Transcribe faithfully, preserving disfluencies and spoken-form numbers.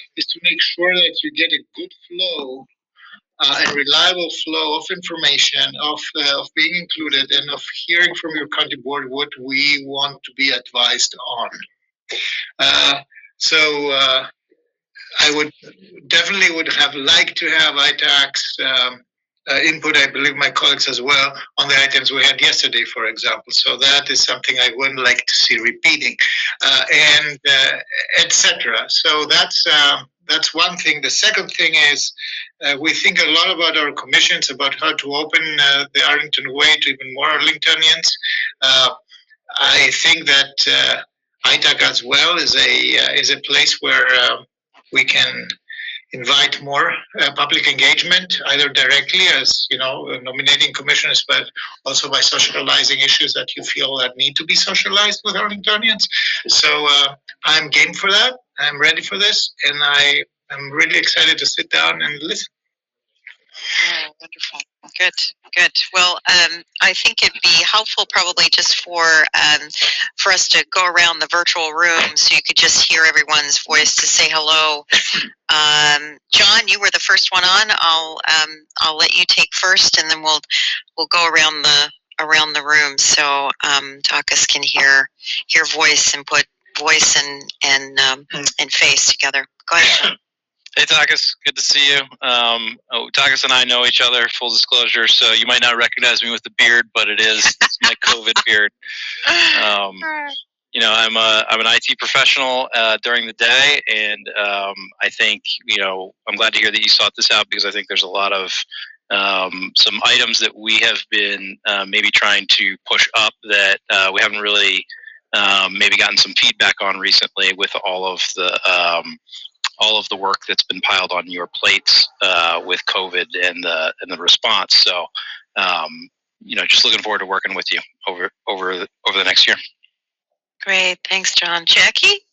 is to make sure that you get a good flow uh, and reliable flow of information, of, uh, of being included, and of hearing from your county board what we want to be advised on. Uh, so uh, I would definitely would have liked to have I TAC's um, uh, input, I believe my colleagues as well, on the items we had yesterday, for example. So that is something I wouldn't like to see repeating, uh, and uh, et cetera. So that's uh, that's one thing. The second thing is uh, we think a lot about our commissions, about how to open uh, the Arlington Way to even more Arlingtonians. Uh, I think that uh, I TAC as well is a uh, is a place where uh, we can invite more uh, public engagement, either directly as, you know, nominating commissioners, but also by socializing issues that you feel that need to be socialized with Arlingtonians. So uh, I'm game for that. I'm ready for this, and I am really excited to sit down and listen. Oh, wonderful. Good, good. Well, um, I think it'd be helpful probably just for um, for us to go around the virtual room so you could just hear everyone's voice to say hello. Um, John, you were the first one on. I'll um, I'll let you take first, and then we'll we'll go around the around the room so um, Takis can hear hear voice and put voice and and um, and face together. Go ahead, John. Hey, Takis, good to see you. Um, oh, Takis and I know each other, full disclosure, so you might not recognize me with the beard, but it is it's my COVID beard. Um, you know, I'm a, I'm an I T professional uh, during the day, and um, I think, you know, I'm glad to hear that you sought this out, because I think there's a lot of um, some items that we have been uh, maybe trying to push up that uh, we haven't really um, maybe gotten some feedback on recently with all of the um, all of the work that's been piled on your plates uh, with COVID and the and the response. So, um, you know, just looking forward to working with you over over the, over the next year. Great, thanks, John. Jackie?